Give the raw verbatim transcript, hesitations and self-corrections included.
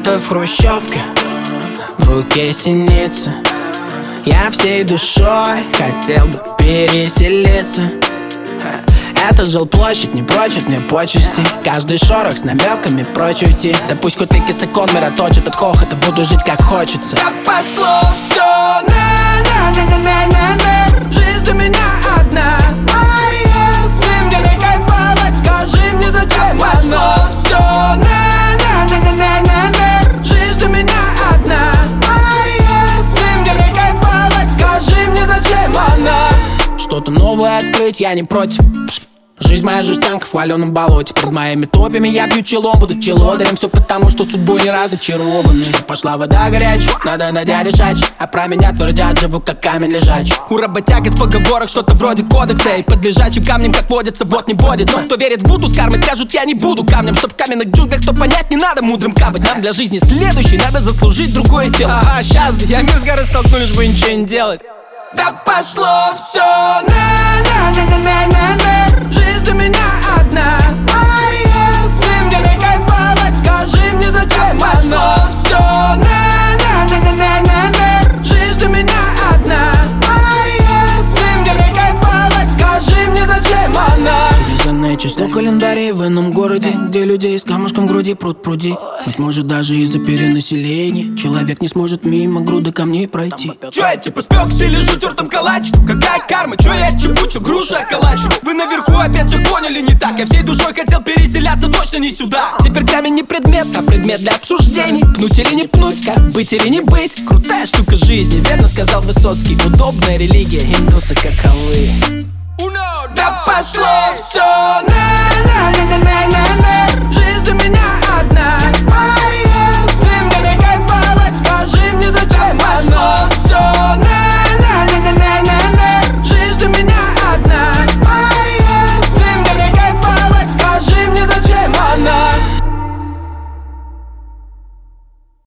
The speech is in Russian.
будто в хрущевке, в руке синица. Я всей душой хотел бы переселиться. Это жилплощадь не прочит мне почести. Каждый шорох с намеками прочь уйти. Да пусть хоть и кисакон мироточит от хохота, буду жить как хочется. Да пошло все на-на-на-на-на-на. Жизнь для меня одна. А если мне не кайфовать, скажи мне, зачем оно? Все на-на-на-на-на-на. Жизнь для меня одна. А если мне не кайфовать, скажи мне, зачем она? Что-то новое открыть я не против. Жизнь моя жестянка в хваленом болоте. Под моими топями я пью челом, буду челодарем. Все потому, что судьбой не разочарован. Что пошла вода горячая, надо найдя решать. А про меня твердят, живу как камень лежачий. У работяг из поговорок что-то вроде кодекса. И под лежачим камнем, как водится, вот не водится. Кто верит в Будду с кармой, скажут, я не буду камнем. Чтоб в каменных джунглях, то понять не надо мудрым капать. Нам для жизни следующей надо заслужить другое тело. Ага, сейчас я мир с горы столкну, лишь бы ничего не делать. Да пошло все на-на-на-на-на-на. Жизнь для меня одна. А если мне не кайфовать, скажи мне, зачем оно? Все на-на-на-на-на-на. Жизнь для меня одна. А если мне не кайфовать, скажи мне, зачем она? Привязанное число календарей в ином городе, где людей с камушком в груди пруд пруди. Быть может, даже из-за перенаселения человек не сможет мимо груды камней пройти. Чё я типа спёкся или лежу тёртым калачиком? Какая карма? Чё я чебучу, грушу околачиваю? Вы наверху опять всё поняли не так. Я всей душой хотел переселяться, точно не сюда. Теперь камень не предмет, а предмет для обсуждений. Пнуть или не пнуть, как быть или не быть. Крутая штука жизни, верно сказал Высоцкий. Удобная религия, индусы каковы. Да пошло всё на-на-на-на-на.